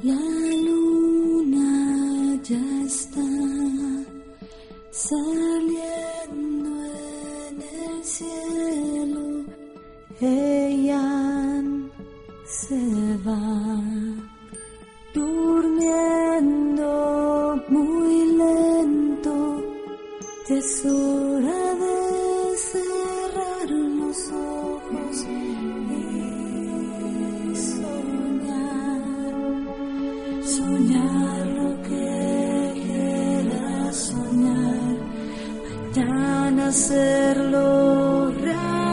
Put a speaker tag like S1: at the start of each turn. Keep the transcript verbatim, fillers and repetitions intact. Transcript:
S1: La luna ya está saliendo en el cielo, ella se va durmiendo muy lento. Es hora de cerrar los ojos y soñar, soñar lo que quieras soñar, mañana hacerlo real.